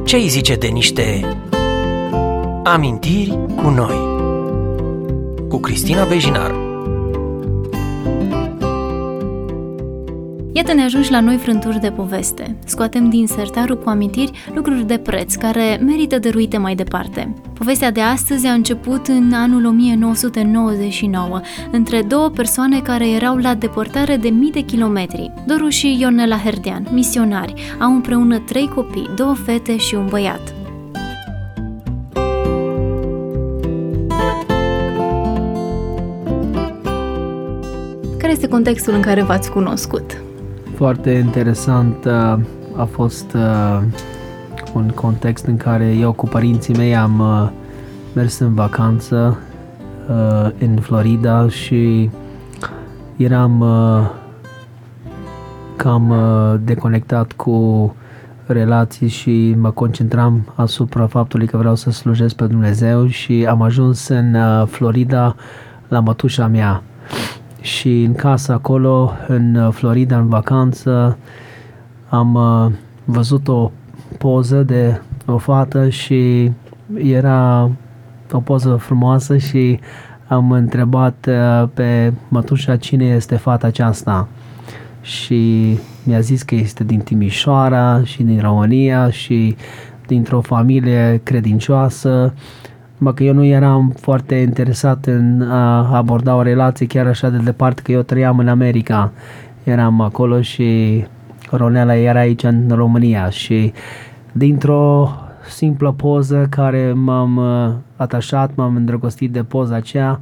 Ce îi zice de niște amintiri cu noi? Cu Cristina Bejinar. Iată, ne ajungi la noi frânturi de poveste. Scoatem din sertarul cu amintiri lucruri de preț care merită dăruite mai departe. Povestea de astăzi a început în anul 1999, între două persoane care erau la depărtare de mii de kilometri. Doru și Ionela Herdean, misionari, au împreună 3 copii, 2 fete și un băiat. Care este contextul în care v-ați cunoscut? Foarte interesant a fost un context în care eu cu părinții mei am mers în vacanță în Florida și eram cam deconectat cu relații și mă concentram asupra faptului că vreau să slujesc pe Dumnezeu și am ajuns în Florida la mătușa mea. Și în casa acolo, în Florida, în vacanță, am văzut o poză de o fată și era o poză frumoasă și am întrebat pe mătușa cine este fata aceasta. Și mi-a zis că este din Timișoara și din România și dintr-o familie credincioasă. Că eu nu eram foarte interesat în a aborda o relație chiar așa de departe, că eu trăiam în America. Eram acolo și Ronela era aici în România și dintr-o simplă poză care m-am atașat, m-am îndrăgostit de poza aceea,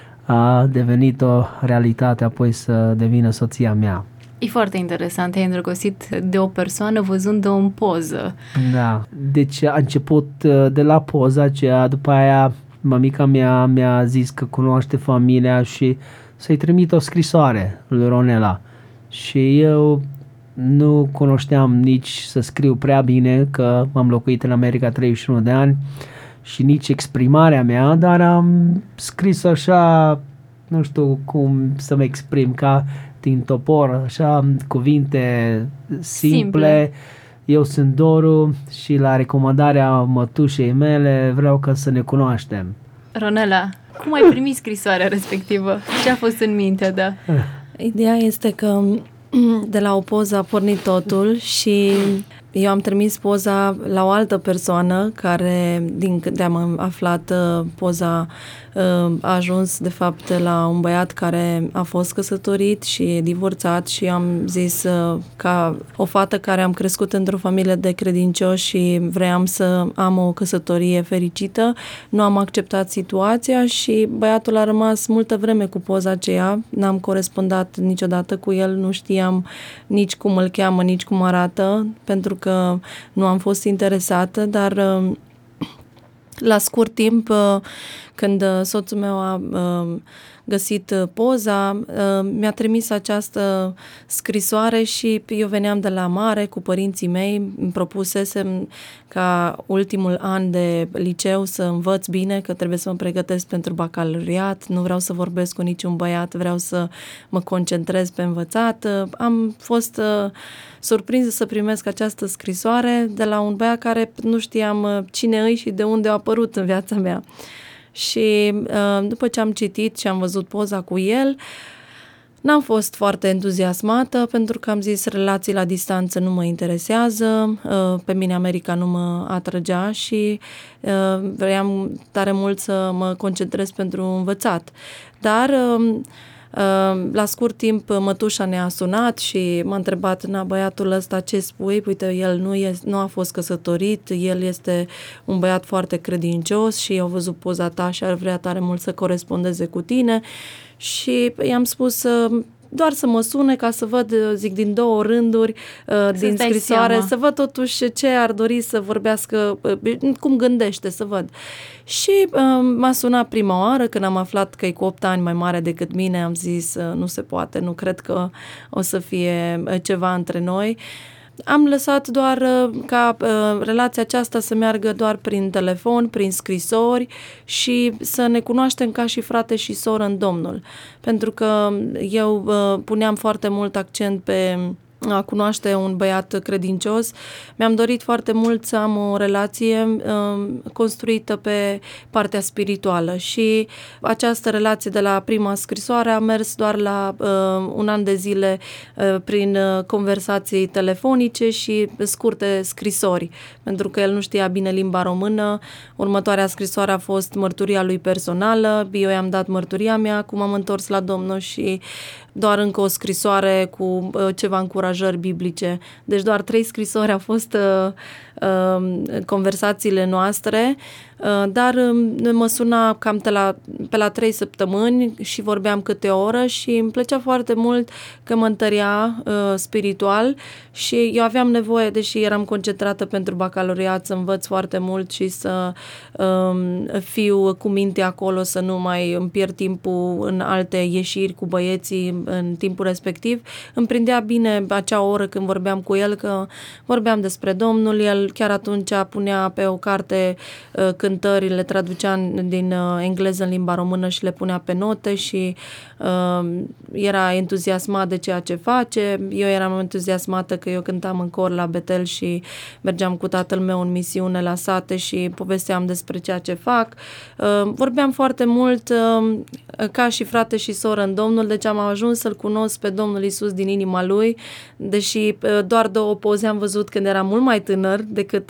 a devenit o realitate apoi să devină soția mea. E foarte interesant, te-ai îndrăgostit de o persoană văzând-o în poză. Da, deci a început de la poza aceea, după aia mamica mea mi-a zis că cunoaște familia și să-i trimit o scrisoare lui Ronela. Și eu nu cunoșteam nici să scriu prea bine, că am locuit în America 31 de ani și nici exprimarea mea, dar am scris așa, nu știu cum să mă exprim, ca din topor, așa, cuvinte simple. Eu sunt Doru și la recomandarea mătușei mele vreau ca să ne cunoaștem. Ronela, cum ai primit scrisoarea respectivă? Ce a fost în mintea ta? Ideea este că de la o poză a pornit totul și eu am trimis poza la o altă persoană care, din câte am aflat, poza a ajuns de fapt la un băiat care a fost căsătorit și e divorțat și am zis ca o fată care am crescut într-o familie de credincioși și vreau să am o căsătorie fericită, nu am acceptat situația și băiatul a rămas multă vreme cu poza aceea, n-am corespondat niciodată cu el, nu știam nici cum îl cheamă, nici cum arată, pentru că nu am fost interesată, dar la scurt timp, când soțul meu a găsit poza, mi-a trimis această scrisoare și eu veneam de la mare cu părinții mei, îmi propusesem ca ultimul an de liceu să învăț bine, că trebuie să mă pregătesc pentru bacalaureat, nu vreau să vorbesc cu niciun băiat, vreau să mă concentrez pe învățat. Am fost surprinsă să primesc această scrisoare de la un băiat care nu știam cine îi și de unde a apărut în viața mea. Și după ce am citit și am văzut poza cu el, n-am fost foarte entuziasmată pentru că am zis relații la distanță nu mă interesează, pe mine America nu mă atrăgea și vreau tare mult să mă concentrez pentru învățat. Dar la scurt timp mătușa ne-a sunat și m-a întrebat, băiatul ăsta ce spui? Uite, el nu a fost căsătorit, el este un băiat foarte credincios și au văzut poza ta și ar vrea tare mult să corespondeze cu tine și i-am spus doar să mă sune ca să văd, zic, din 2 rânduri din scrisoare, să văd totuși ce ar dori să vorbească, cum gândește, să văd. Și m-a sunat prima oară când am aflat că e cu 8 ani mai mare decât mine, am zis nu se poate, nu cred că o să fie ceva între noi. Am lăsat doar ca relația aceasta să meargă doar prin telefon, prin scrisori și să ne cunoaștem ca și frate și soră în Domnul. Pentru că eu puneam foarte mult accent pe a cunoaște un băiat credincios. Mi-am dorit foarte mult să am o relație construită pe partea spirituală și această relație de la prima scrisoare a mers doar la 1 an de zile prin conversații telefonice și scurte scrisori, pentru că el nu știa bine limba română. Următoarea scrisoare a fost mărturia lui personală, eu i-am dat mărturia mea, cum am întors la Domnul și doar încă o scrisoare cu ceva încurajări biblice. Deci doar 3 scrisori au fost conversațiile noastre, dar mă suna cam pe la 3 săptămâni și vorbeam câte o oră și îmi plăcea foarte mult că mă întărea spiritual și eu aveam nevoie, deși eram concentrată pentru bacalaureat, să învăț foarte mult și să fiu cu minte acolo, să nu mai îmi pierd timpul în alte ieșiri cu băieții în timpul respectiv. Îmi prindea bine acea oră când vorbeam cu el, că vorbeam despre Domnul. El chiar atunci punea pe o carte cântări, le traducea din engleză în limba română și le punea pe note și era entuziasmat de ceea ce face. Eu eram entuziasmată că eu cântam în cor la Betel și mergeam cu tatăl meu în misiune la sate și povesteam despre ceea ce fac. Vorbeam foarte mult ca și frate și soră în Domnul, deci am ajuns să-L cunosc pe Domnul Iisus din inima Lui, deși doar 2 poze am văzut când era mult mai tânăr decât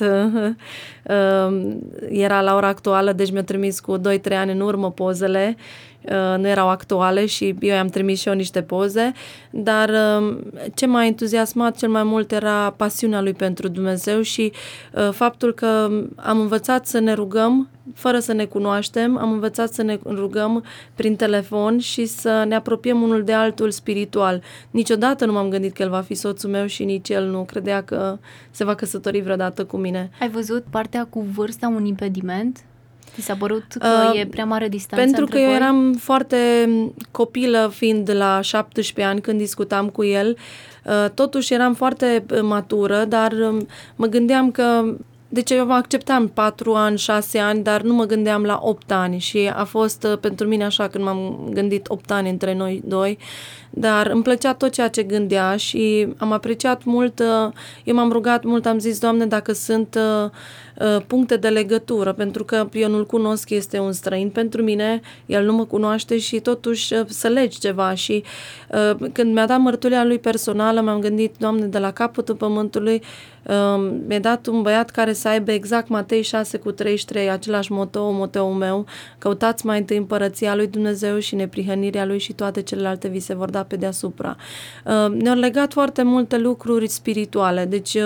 era la ora actuală, deci mi-a trimis cu 2-3 ani în urmă pozele, nu erau actuale și eu i-am trimis și eu niște poze, dar ce m-a entuziasmat cel mai mult era pasiunea lui pentru Dumnezeu și faptul că am învățat să ne rugăm fără să ne cunoaștem, am învățat să ne rugăm prin telefon și să ne apropiem unul de altul spiritual. Niciodată nu m-am gândit că el va fi soțul meu și nici el nu credea că se va căsători vreodată cu mine. Ai văzut partea cu vârsta un impediment? Ți s-a părut că e prea mare distanță pentru între că eu voi? eram foarte copilă, fiind la 17 ani când discutam cu el. Totuși eram foarte matură, dar mă gândeam că... Deci eu mă acceptam 4 ani, 6 ani, dar nu mă gândeam la 8 ani și a fost pentru mine așa când m-am gândit 8 ani între noi doi, dar îmi plăcea tot ceea ce gândea și am apreciat mult, eu m-am rugat mult, am zis, Doamne, dacă sunt puncte de legătură, pentru că eu nu-l cunosc, este un străin pentru mine, el nu mă cunoaște și totuși să legi ceva și când mi-a dat mărturia lui personală, m-am gândit, Doamne, de la capătul pământului mi-a dat un băiat care să aibă exact Matei 6:33, același motoul meu, căutați mai întâi împărăția lui Dumnezeu și neprihănirea lui și toate celelalte vi se vor da pe deasupra. Ne-au legat foarte multe lucruri spirituale, deci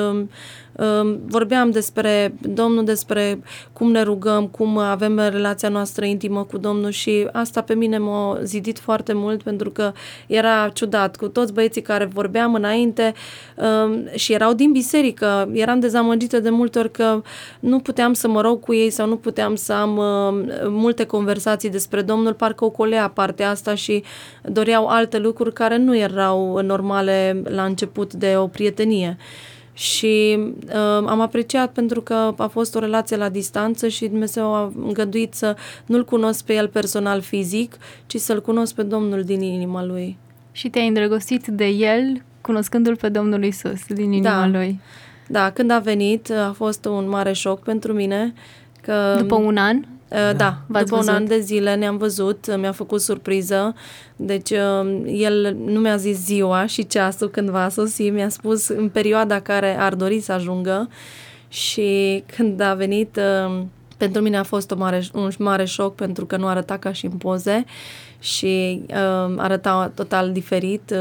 vorbeam despre Domnul, despre cum ne rugăm, cum avem relația noastră intimă cu Domnul și asta pe mine m-a zidit foarte mult pentru că era ciudat. Cu toți băieții care vorbeam înainte și erau din biserică, eram dezamăgită de multe ori că nu puteam să mă rog cu ei sau nu puteam să am multe conversații despre Domnul, parcă ocolea partea asta și doreau alte lucruri care nu erau normale la început de o prietenie. Și am apreciat pentru că a fost o relație la distanță și Dumnezeu a îngăduit să nu-L cunosc pe el personal fizic, ci să-L cunosc pe Domnul din inima Lui. Și te-ai îndrăgostit de el cunoscându-L pe Domnul Iisus din inima Lui. Da, când a venit a fost un mare șoc pentru mine. Că, după un an? Da, după un an de zile ne-am văzut, mi-a făcut surpriză, deci el nu mi-a zis ziua și ceasul când va sosi, mi-a spus în perioada care ar dori să ajungă și când a venit, pentru mine a fost un mare șoc pentru că nu arăta ca și în poze și arăta total diferit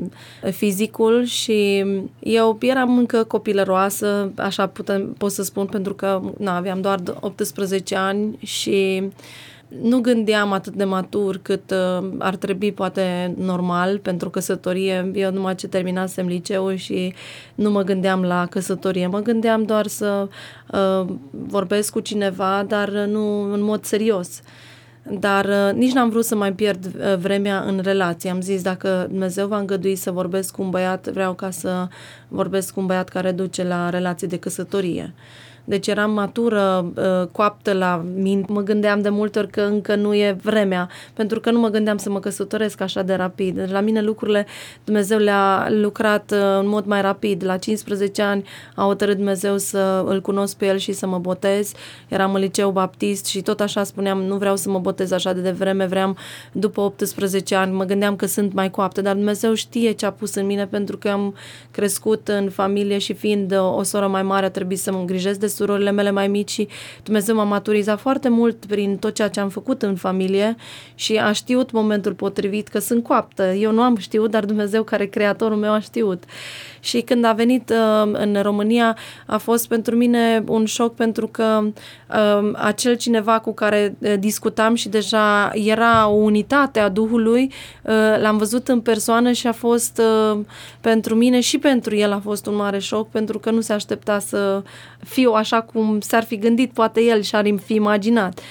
fizicul și eu eram încă copilăroasă, așa pot să spun, pentru că aveam doar 18 ani și nu gândeam atât de matur cât ar trebui poate normal pentru căsătorie. Eu numai ce terminasem liceul și nu mă gândeam la căsătorie. Mă gândeam doar să vorbesc cu cineva, dar nu în mod serios. Dar nici n-am vrut să mai pierd vremea în relație. Am zis, dacă Dumnezeu va îngădui să vorbesc cu un băiat, vreau ca să vorbesc cu un băiat care duce la relație de căsătorie. Deci eram matură, coaptă la minte. Mă gândeam de multe ori că încă nu e vremea, pentru că nu mă gândeam să mă căsătoresc așa de rapid. La mine lucrurile, Dumnezeu le-a lucrat în mod mai rapid. La 15 ani a hotărât Dumnezeu să îl cunosc pe El și să mă botez. Eram în liceu baptist și tot așa spuneam, nu vreau să mă botez așa de devreme, vreau după 18 ani. Mă gândeam că sunt mai coaptă, dar Dumnezeu știe ce a pus în mine, pentru că am crescut în familie și fiind o soră mai mare a trebuit să mă îngrijesc de surorile mele mai mici și Dumnezeu m-a maturizat foarte mult prin tot ceea ce am făcut în familie și a știut momentul potrivit că sunt coaptă. Eu nu am știut, dar Dumnezeu, care e creatorul meu, a știut. Și când a venit în România, a fost pentru mine un șoc, pentru că acel cineva cu care discutam și deja era o unitate a Duhului, l-am văzut în persoană și a fost pentru mine și pentru el a fost un mare șoc, pentru că nu se aștepta să fiu așa cum s-ar fi gândit poate el și ar fi imaginat.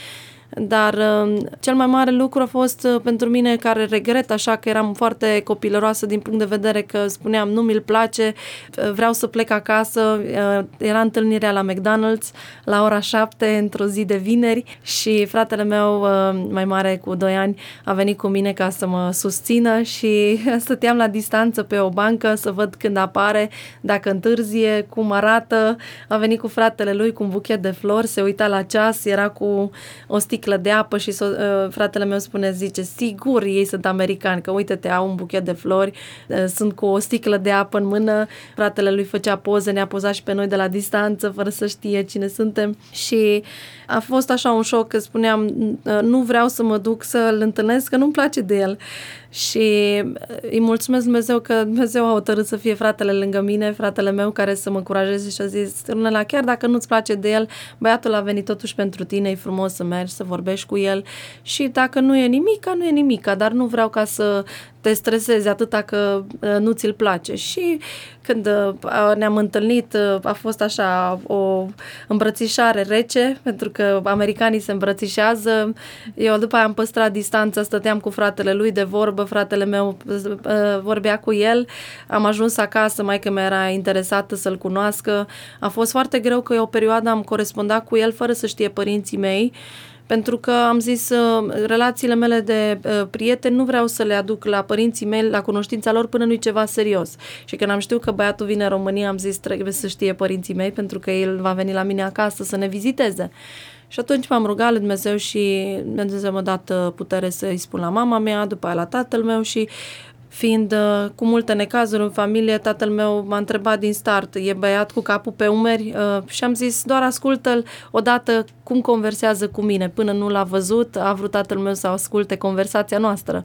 Dar cel mai mare lucru a fost pentru mine, care regret așa, că eram foarte copilăroasă din punct de vedere că spuneam nu mi-l place, vreau să plec acasă. Era întâlnirea la McDonald's la ora 7 într-o zi de vineri și fratele meu mai mare cu 2 ani a venit cu mine ca să mă susțină și stăteam la distanță pe o bancă să văd când apare, dacă întârzie, cum arată. A venit cu fratele lui cu un buchet de flori, se uita la ceas, era cu o sticlă de apă și fratele meu zice, sigur ei sunt americani, că uite-te, au un buchet de flori, sunt cu o sticlă de apă în mână. Fratele lui făcea poze, ne-a pozat și pe noi de la distanță, fără să știe cine suntem și a fost așa un șoc, că spuneam, nu vreau să mă duc să-l întâlnesc, că nu-mi place de el. Și îi mulțumesc Dumnezeu că Dumnezeu a hotărât să fie fratele lângă mine, fratele meu, care să mă încurajeze și a zis, Runela, chiar dacă nu-ți place de el, băiatul a venit totuși pentru tine, e frumos să mergi, să vorbești cu el și dacă nu e nimica, nu e nimica, dar nu vreau ca să te stresezi atâta că nu ți-l place. Și când ne-am întâlnit, a fost așa o îmbrățișare rece, pentru că americanii se îmbrățișează. Eu după aia am păstrat distanța, stăteam cu fratele lui de vorbă, fratele meu vorbea cu el. Am ajuns acasă, maică mea era interesată să-l cunoască. A fost foarte greu, că o perioadă am corespondat cu el fără să știe părinții mei, pentru că am zis, relațiile mele de prieteni nu vreau să le aduc la părinții mei, la cunoștința lor, până nu-i ceva serios. Și când am știut că băiatul vine în România, am zis, trebuie să știe părinții mei, pentru că el va veni la mine acasă să ne viziteze. Și atunci m-am rugat lui Dumnezeu și Dumnezeu m-a dat putere să-i spun la mama mea, după aia la tatăl meu și fiind cu multe necazuri în familie, tatăl meu m-a întrebat din start, e băiat cu capul pe umeri și am zis, doar ascultă-l odată cum conversează cu mine. Până nu l-a văzut, a vrut tatăl meu să asculte conversația noastră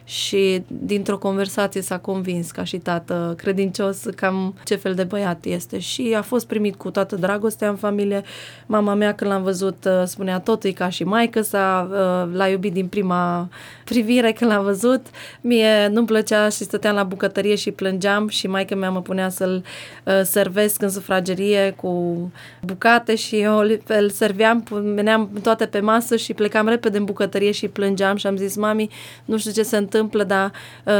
și dintr-o conversație s-a convins, ca și tată credincios, cam ce fel de băiat este și a fost primit cu toată dragostea în familie. Mama mea, când l-am văzut, spunea, totul e ca și maică-sa, l-a iubit din prima privire când l-a văzut. Mie nu-mi plăcea și stăteam la bucătărie și plângeam și maică mea mă punea să-l servesc în sufragerie cu bucate și eu îl serveam, veneam toate pe masă și plecam repede în bucătărie și plângeam și am zis, mami, nu știu ce se întâmplă, dar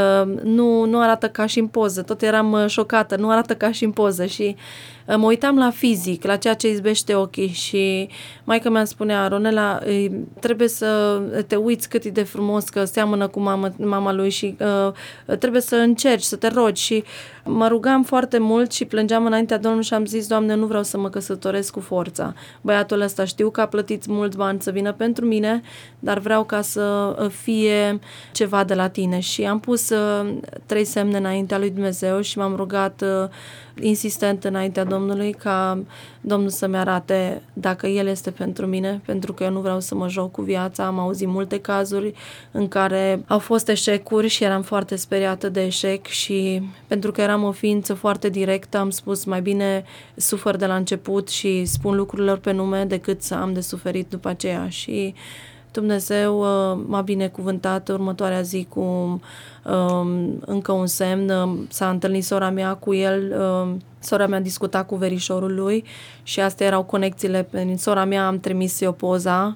nu arată ca și în poză. Tot eram șocată, nu arată ca și în poză și mă uitam la fizic, la ceea ce izbește ochii și maica mea spunea, Ronela, trebuie să te uiți cât e de frumos, că seamănă cu mama lui și trebuie să încerci, să te rogi și mă rugam foarte mult și plângeam înaintea Domnului și am zis, Doamne, nu vreau să mă căsătoresc cu forța. Băiatul ăsta știu că a plătit mulți bani să vină pentru mine, dar vreau ca să fie ceva de la tine și am pus 3 semne înaintea lui Dumnezeu și m-am rugat insistent înaintea Domnului ca Domnul să-mi arate dacă El este pentru mine, pentru că eu nu vreau să mă joc cu viața. Am auzit multe cazuri în care au fost eșecuri și eram foarte speriată de eșec și pentru că eram o ființă foarte directă, am spus mai bine sufăr de la început și spun lucrurilor pe nume decât să am de suferit după aceea și Dumnezeu m-a binecuvântat următoarea zi cu încă un semn. S-a întâlnit sora mea cu el, sora mea discuta cu verișorul lui și astea erau conexiile. Prin sora mea am trimis eu poza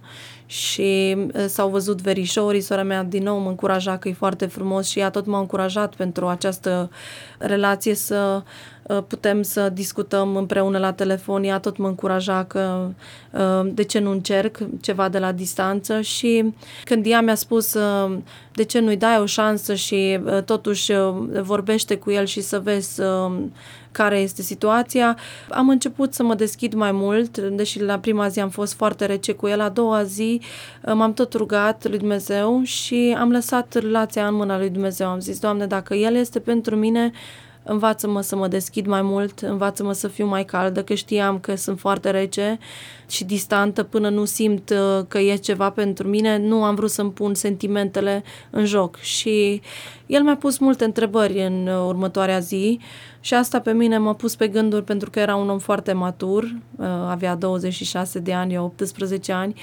și s-au văzut verișorii. Sora mea din nou mă încuraja că e foarte frumos și ea tot m-a încurajat pentru această relație să putem să discutăm împreună la telefon. Ea tot mă încuraja că de ce nu încerc ceva de la distanță și când ea mi-a spus de ce nu-i dai o șansă și totuși vorbește cu el și să vezi care este situația, am început să mă deschid mai mult, deși la prima zi am fost foarte rece cu el, a doua zi m-am tot rugat lui Dumnezeu și am lăsat relația în mâna lui Dumnezeu. Am zis, Doamne, dacă El este pentru mine, învață-mă să mă deschid mai mult, învață-mă să fiu mai caldă, că știam că sunt foarte rece și distantă până nu simt că e ceva pentru mine. Nu am vrut să-mi pun sentimentele în joc și el mi-a pus multe întrebări în următoarea zi și asta pe mine m-a pus pe gânduri pentru că era un om foarte matur, avea 26 de ani, eu 18 ani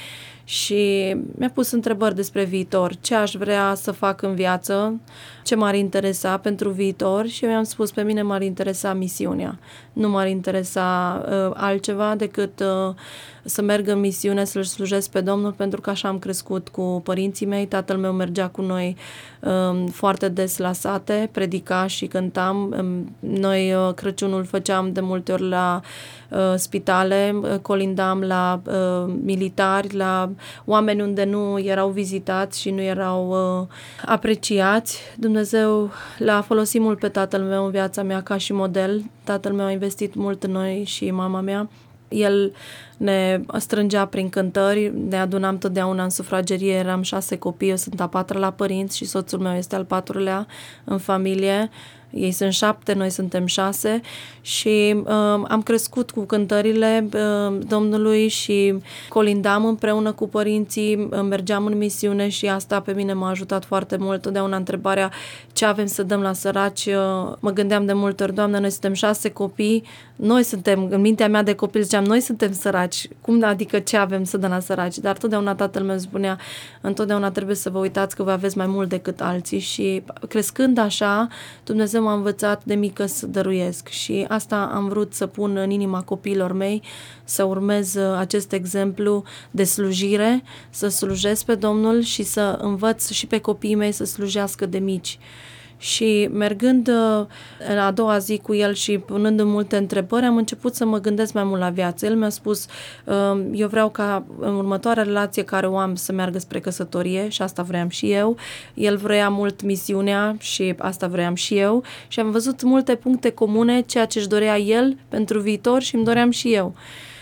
și mi-a pus întrebări despre viitor, ce aș vrea să fac în viață, ce m-ar interesa pentru viitor și eu i-am spus, pe mine m-ar interesa misiunea, nu m-ar interesa altceva decât să merg în misiune, să-L slujesc pe Domnul, pentru că așa am crescut cu părinții mei. Tatăl meu mergea cu noi foarte des la sate, predica și cântam. Noi Crăciunul făceam de multe ori la spitale, colindam la militari, la oameni unde nu erau vizitați și nu erau apreciați. Dumnezeu l-a folosit mult pe tatăl meu în viața mea ca și model. Tatăl meu a investit mult în noi și mama mea. El ne strângea prin cântări, ne adunam totdeauna în sufragerie, eram 6 copii, eu sunt a 4-a la părinți și soțul meu este al 4-lea în familie. Ei sunt 7, noi suntem 6 și am crescut cu cântările Domnului și colindam împreună cu părinții, mergeam în misiune și asta pe mine m-a ajutat foarte mult. Totdeauna întrebarea ce avem să dăm la săraci, mă gândeam de multe ori, Doamne, noi suntem 6 copii, noi suntem, în mintea mea de copil ziceam, noi suntem săraci, cum adică ce avem să dăm la săraci? Dar totdeauna tatăl meu spunea, întotdeauna trebuie să vă uitați că voi aveți mai mult decât alții și crescând așa, Dumnezeu m-a învățat de mică să dăruiesc și asta am vrut să pun în inima copiilor mei, să urmez acest exemplu de slujire, să slujesc pe Domnul și să învăț și pe copiii mei să slujească de mici. Și mergând a doua zi cu el și punându-mi multe întrebări, am început să mă gândesc mai mult la viață. El mi-a spus, eu vreau ca în următoarea relație care o am să meargă spre căsătorie și asta vreau și eu. El vrea mult misiunea și asta vreau și eu și am văzut multe puncte comune, ceea ce își dorea el pentru viitor și îmi doream și eu.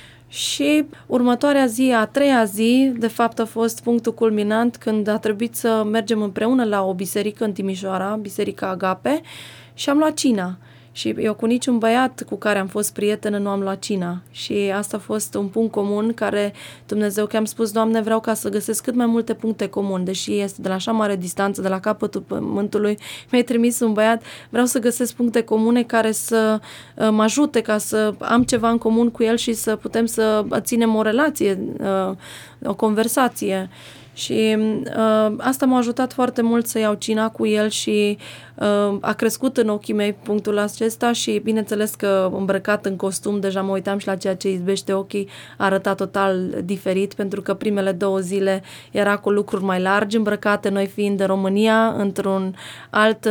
Și următoarea zi, a treia zi, de fapt a fost punctul culminant când a trebuit să mergem împreună la o biserică în Timișoara, Biserica Agape, și am luat cina. Și eu cu niciun băiat cu care am fost prietenă nu am luat cina. Și asta a fost un punct comun care Dumnezeu, că am spus, Doamne, vreau ca să găsesc cât mai multe puncte comune, deși este de la așa mare distanță, de la capătul pământului, mi-ai trimis un băiat, vreau să găsesc puncte comune care să mă ajute ca să am ceva în comun cu el și să putem să ținem o relație, o conversație. Și asta m-a ajutat foarte mult să iau cina cu el și a crescut în ochii mei punctul acesta și bineînțeles că îmbrăcat în costum, deja mă uitam și la ceea ce izbește ochii, arăta total diferit pentru că primele 2 zile era cu lucruri mai largi îmbrăcate, noi fiind în România, într-un alt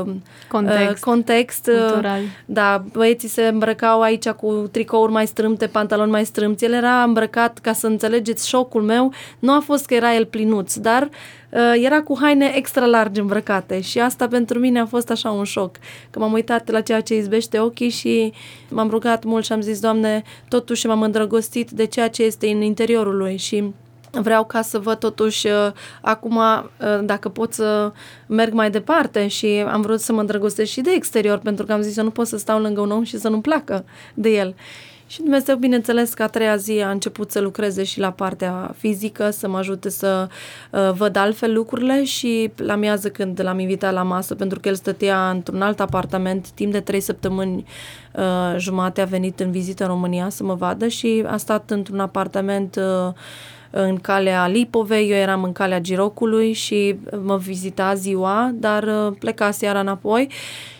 context cultural. Da, băieții se îmbrăcau aici cu tricouri mai strâmte, pantaloni mai strâmți, el era îmbrăcat, ca să înțelegeți șocul meu, nu a fost că era el plinuț, dar era cu haine extra largi îmbrăcate și asta pentru mine a fost așa un șoc, că m-am uitat la ceea ce izbește ochii și m-am rugat mult și am zis, Doamne, totuși m-am îndrăgostit de ceea ce este în interiorul lui și vreau ca să văd totuși acum dacă pot să merg mai departe și am vrut să mă îndrăgostesc și de exterior pentru că am zis, eu nu pot să stau lângă un om și să nu-mi placă de el. Și Dumnezeu, bineînțeles, că a treia zi a început să lucreze și la partea fizică, să mă ajute să văd altfel lucrurile și la miază când l-am invitat la masă, pentru că el stătea într-un alt apartament, timp de 3 săptămâni jumate a venit în vizită în România să mă vadă și a stat într-un apartament în calea Lipovei, eu eram în calea Girocului și mă vizita ziua, dar pleca seara înapoi.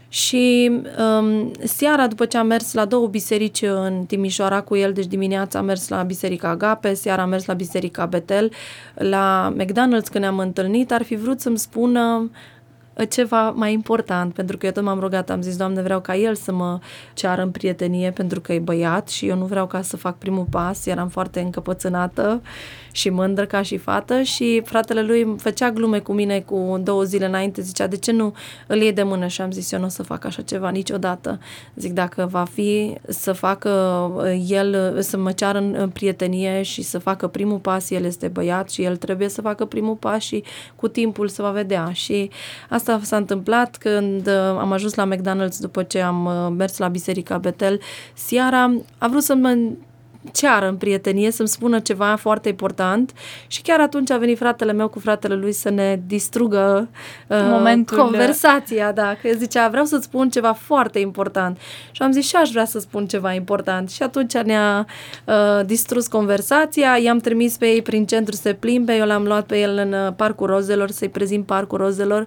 Și seara, după ce am mers la 2 biserici în Timișoara cu el, deci dimineața am mers la Biserica Agape, seara am mers la Biserica Betel, la McDonald's când ne-am întâlnit, ar fi vrut să-mi spună ceva mai important, pentru că eu tot m-am rugat, am zis, Doamne, vreau ca el să mă ceară în prietenie pentru că e băiat și eu nu vreau ca să fac primul pas, eram foarte încăpățânată și mândră ca și fată și fratele lui făcea glume cu mine cu 2 zile înainte, zicea, de ce nu îl iei de mână? Și am zis, eu nu o să fac așa ceva niciodată. Zic, dacă va fi să facă el, să mă ceară în prietenie și să facă primul pas, el este băiat și el trebuie să facă primul pas și cu timpul se va vedea. Și asta s-a întâmplat când am ajuns la McDonald's după ce am mers la Biserica Betel. Seara a vrut să mă ceară în prietenie, să-mi spună ceva foarte important și chiar atunci a venit fratele meu cu fratele lui să ne distrugă conversația, da, că zicea, vreau să-ți spun ceva foarte important. Și am zis, și aș vrea să spun ceva important. Și atunci ne-a distrus conversația, i-am trimis pe ei prin centru să se plimbe, eu l-am luat pe el în Parcul Rozelor, să-i prezint Parcul Rozelor.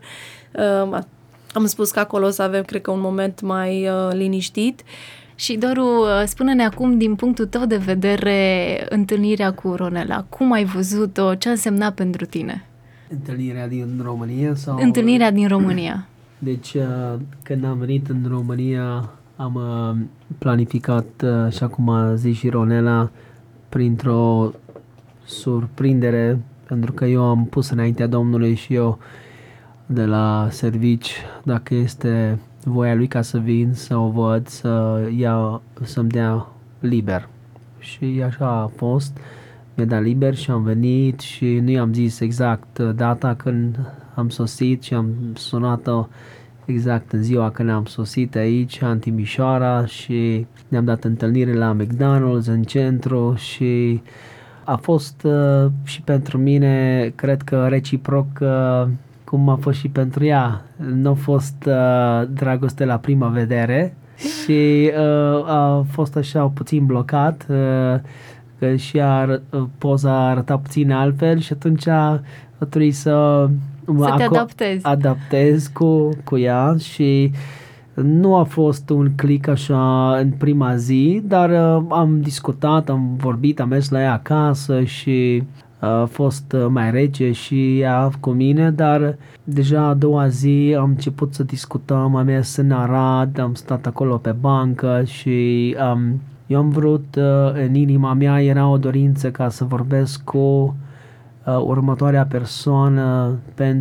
Am spus că acolo o să avem, cred că, un moment mai liniștit. Și Doru, spune-ne acum, din punctul tău de vedere, întâlnirea cu Ronela. Cum ai văzut-o? Ce a însemnat pentru tine? Întâlnirea din România? Sau... Întâlnirea din România. Deci, când am venit în România, am planificat, așa cum a zis și Ronela, printr-o surprindere, pentru că eu am pus înaintea Domnului și eu de la servici, dacă este voia lui ca să vin, să o văd, să-mi dea liber. Și așa a fost, mi-a dat liber și am venit și nu i-am zis exact data când am sosit și am sunat-o exact în ziua când am sosit aici, în Timișoara, și ne-am dat întâlnire la McDonald's în centru și a fost și pentru mine, cred că reciproc, cum a fost și pentru ea. Nu a fost dragoste la prima vedere și a fost așa puțin blocat, că și poza arăta puțin altfel și atunci a trebuit să te adaptez cu ea și nu a fost un click așa în prima zi, dar am discutat, am vorbit, am mers la ea acasă și a fost mai rece și ea cu mine, dar deja a doua zi am început să discutăm, am mers în Arad, am stat acolo pe bancă și eu am vrut, în inima mea era o dorință ca să vorbesc cu următoarea persoană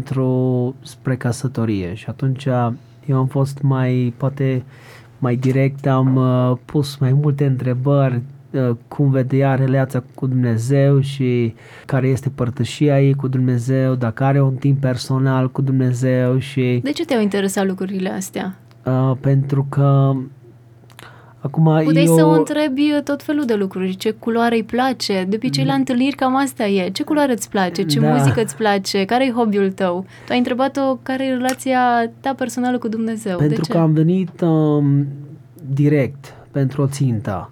spre căsătorie și atunci eu am fost poate mai direct, am pus mai multe întrebări, cum vedea relația cu Dumnezeu și care este părtășia ei cu Dumnezeu, dacă are un timp personal cu Dumnezeu și... De ce te-au interesat lucrurile astea? Pentru că acum puteai să o întrebi tot felul de lucruri, ce culoare îi place, de obicei la întâlniri cam asta e, ce culoare îți place, ce muzică îți place, care e hobby-ul tău? Tu ai întrebat-o care e relația ta personală cu Dumnezeu. Pentru că am venit direct pentru o țintă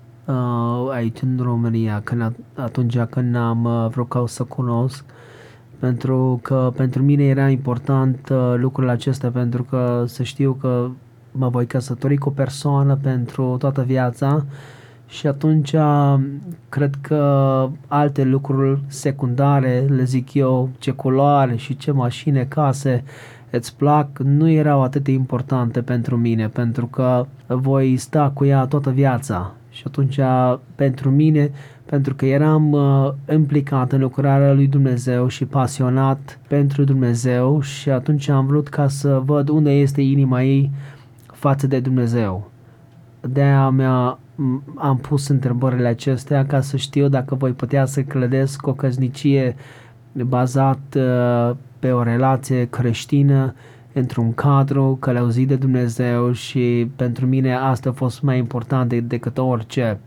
aici în România, atunci când am vrut să cunosc, pentru că pentru mine era important lucrul acesta, pentru că să știu că mă voi căsători cu o persoană pentru toată viața și atunci cred că alte lucruri secundare, le zic eu, ce culoare și ce mașini, case îți plac, nu erau atât de importante pentru mine, pentru că voi sta cu ea toată viața. Și atunci, pentru mine, pentru că eram implicat în lucrarea lui Dumnezeu și pasionat pentru Dumnezeu și atunci am vrut ca să văd unde este inima ei față de Dumnezeu. De-aia am pus întrebările acestea ca să știu dacă voi putea să clădesc o căsnicie bazat pe o relație creștină într-un cadru călăuzit de Dumnezeu și pentru mine asta a fost mai important decât orice.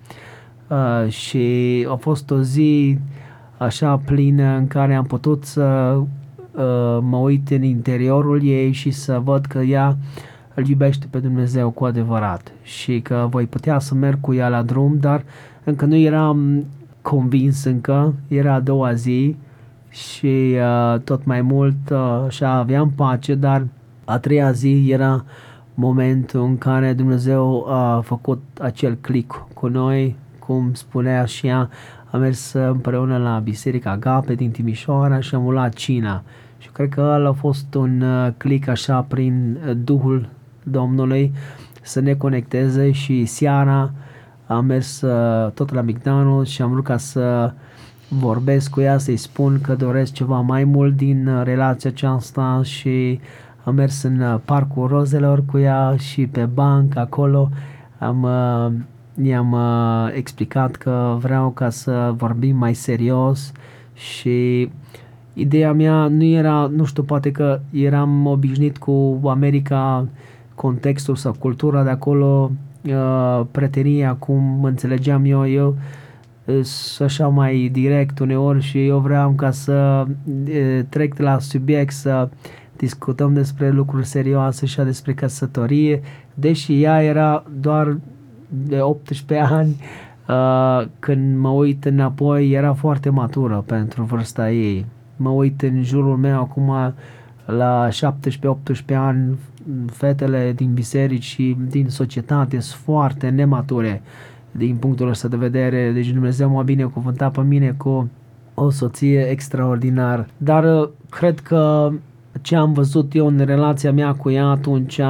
Și a fost o zi așa plină în care am putut să mă uit în interiorul ei și să văd că ea îl iubește pe Dumnezeu cu adevărat și că voi putea să merg cu ea la drum, dar încă nu eram convins încă, era a doua zi și tot mai mult așa aveam pace, dar a treia zi era momentul în care Dumnezeu a făcut acel click cu noi, cum spunea și ea, am mers împreună la Biserica Agape din Timișoara și am luat cina. Și cred că ăla a fost un click așa prin Duhul Domnului să ne conecteze și seara am mers tot la McDonald's și am vrut ca să vorbesc cu ea, să-i spun că doresc ceva mai mult din relația aceasta și am mers în Parcul Rozelor cu ea și pe banc acolo i-am explicat că vreau ca să vorbim mai serios și ideea mea nu era, nu știu, poate că eram obișnuit cu America, contextul sau cultura de acolo, prietenia, cum înțelegeam eu așa mai direct uneori și eu vreau ca să trec la subiect, să discutăm despre lucruri serioase și despre căsătorie, deși ea era doar de 18 ani, când mă uit înapoi era foarte matură pentru vârsta ei. Mă uit în jurul meu acum la 17-18 ani, fetele din biserici și din societate sunt foarte nemature din punctul ăsta de vedere, deci Dumnezeu m-a binecuvântat pe mine cu o soție extraordinară. Dar cred că ce am văzut eu în relația mea cu ea atunci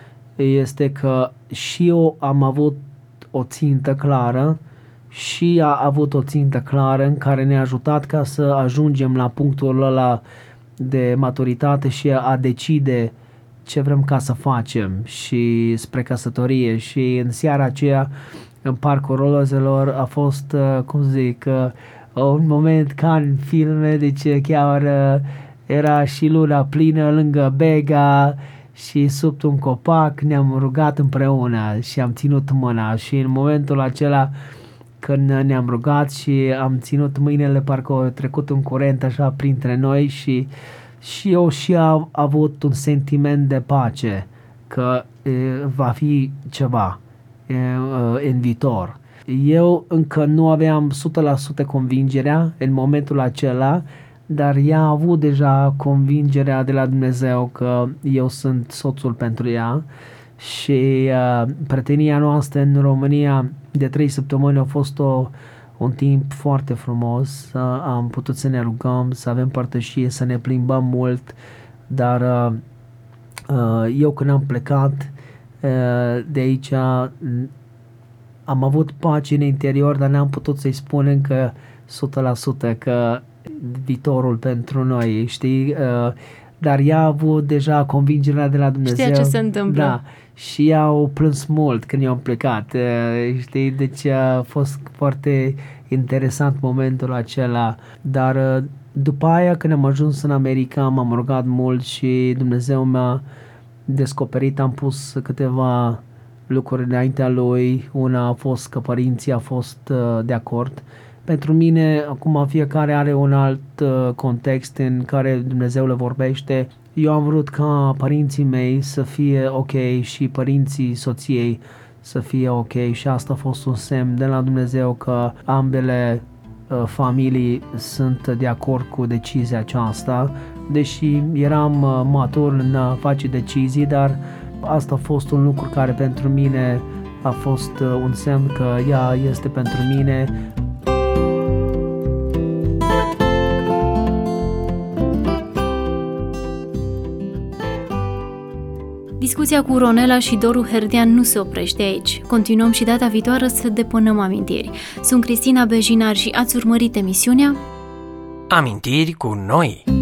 este că și eu am avut o țintă clară și ea a avut o țintă clară în care ne-a ajutat ca să ajungem la punctul ăla de maturitate și a decide ce vrem ca să facem și spre căsătorie. Și în seara aceea în Parcul Rozelor a fost, cum zic, un moment ca în filme, deci chiar era și luna plină lângă Bega și sub un copac ne-am rugat împreună și am ținut mâna și în momentul acela când ne-am rugat și am ținut mâinile, parcă a trecut un curent așa printre noi și eu și am avut un sentiment de pace că va fi ceva în viitor. Eu încă nu aveam 100% convingerea în momentul acela, dar ea a avut deja convingerea de la Dumnezeu că eu sunt soțul pentru ea și prietenia noastră în România de 3 săptămâni a fost un timp foarte frumos. Am putut să ne rugăm, să avem părtășie, să ne plimbăm mult, dar eu când am plecat de aici am avut pace în interior, dar n-am putut să-i spun încă 100% că viitorul pentru noi, știi? Dar ea a avut deja convingerea de la Dumnezeu. Știa ce se întâmplă. Da. Și ea a plâns mult când eu am plecat, știi? Deci a fost foarte interesant momentul acela. Dar după aia, când am ajuns în America, m-am rugat mult și Dumnezeu mi-a descoperit, am pus câteva lucruri înaintea Lui. Una a fost că părinții au fost de acord. Pentru mine, acum fiecare are un alt context în care Dumnezeu le vorbește. Eu am vrut ca părinții mei să fie ok și părinții soției să fie ok și asta a fost un semn de la Dumnezeu că ambele familii sunt de acord cu decizia aceasta. Deși eram matur în a face decizii, dar asta a fost un lucru care pentru mine a fost un semn că ea este pentru mine. Discuția cu Ronela și Doru Herdean nu se oprește aici. Continuăm și data viitoare să depănăm amintiri. Sunt Cristina Bejinar și ați urmărit emisiunea Amintiri cu noi.